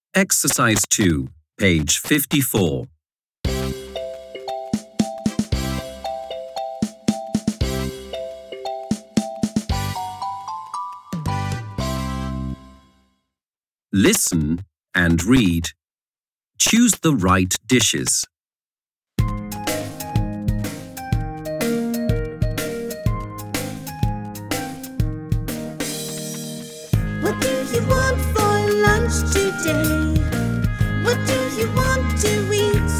Exercise 2, page 54. Listen and read. Choose the right dishes. What do you want for lunch today? What do you want to eat?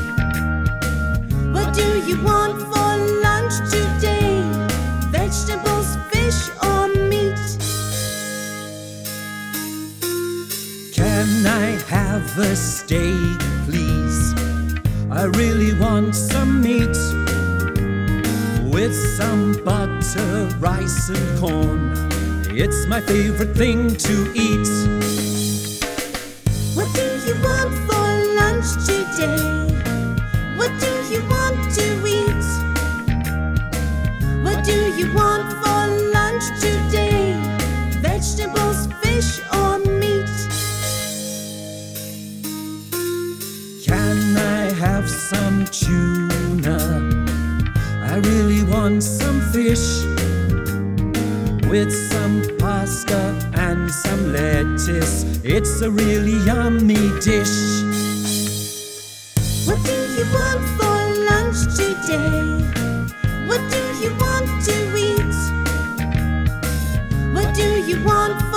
What do you want for lunch today? Vegetables, fish or meat? Can I have a steak, please? I really want some meat with some butter, rice and corn. It's my favorite thing to eat. What do you want for lunch today? What do you want to eat? What do you want for lunch today? Vegetables, fish or meat? Can I have some tuna? I really want some fish with some pasta and some lettuce. It's a really yummy dish. What do you want for lunch today? What do you want to eat? What do you want